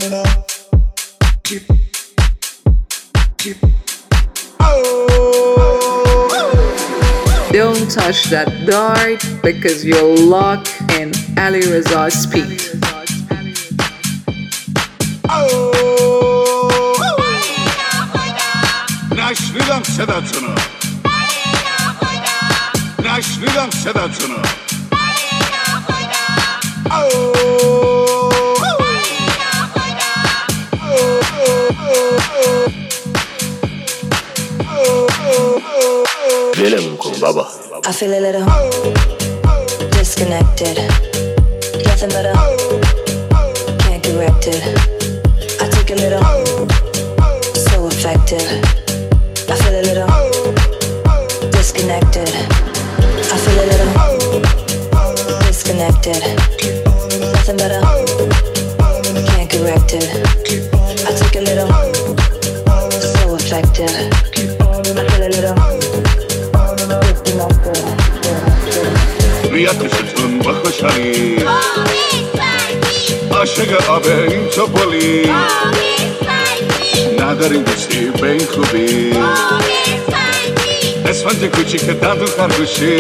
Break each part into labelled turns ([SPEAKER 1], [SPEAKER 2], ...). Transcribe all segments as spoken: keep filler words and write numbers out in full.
[SPEAKER 1] Don't touch that dart because you're locked in Ali Reza's speed.
[SPEAKER 2] نشنیدم صداتونو نشنیدم صداتونو
[SPEAKER 3] ولمون کن بابا.
[SPEAKER 4] I feel a little disconnected. Nothing but a can't correct it. I take a little so effective. I feel a little disconnected. I feel a little disconnected. Nothing but a can't correct it. I take a little so effective. I feel a little
[SPEAKER 2] ریتشتون بخوشنی عاشق آب این توپولی نداریم دوستی به این خوبی اسفنج کوچیک دندون خرگوشی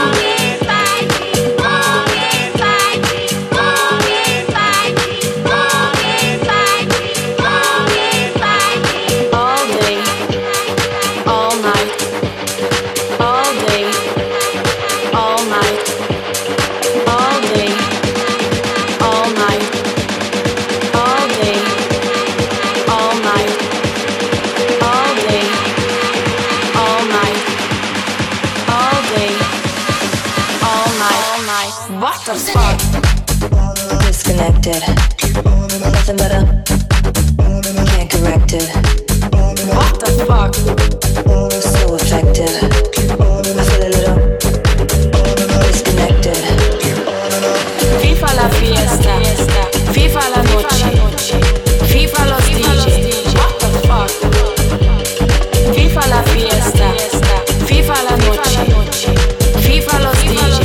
[SPEAKER 4] What the fuck? Disconnected. Nothing but a can't correct it. What the fuck? So effective. I feel a little disconnected. FIFA la fiesta, FIFA la noche, FIFA los D J. What the fuck? FIFA la fiesta, FIFA la noche, FIFA los D J.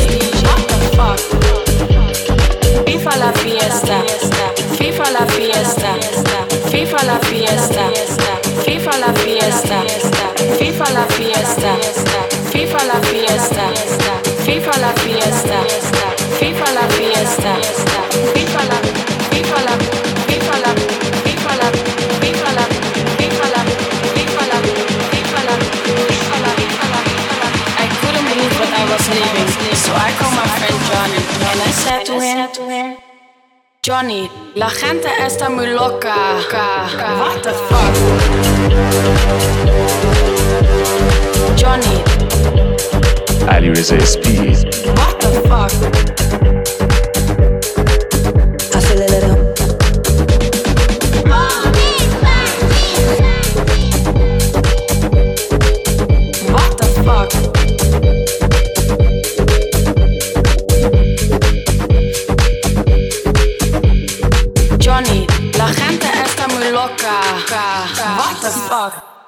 [SPEAKER 4] FIFA la fiesta, FIFA la fiesta, FIFA la fiesta, FIFA la fiesta, FIFA la fiesta, FIFA la fiesta, FIFA la fiesta, FIFA la fiesta, FIFA la, FIFA la, FIFA la, FIFA la, FIFA la, FIFA la, FIFA la, FIFA la, FIFA la, I couldn't believe what I was leaving, so I called my friend Johnny and I said to him, Johnny, la gente está muy loca. What the fuck? Johnny.
[SPEAKER 3] Ali Reza Speed.
[SPEAKER 4] What the fuck? I feel a little. What the fuck? Johnny, la gente está muy loca. What the fuck?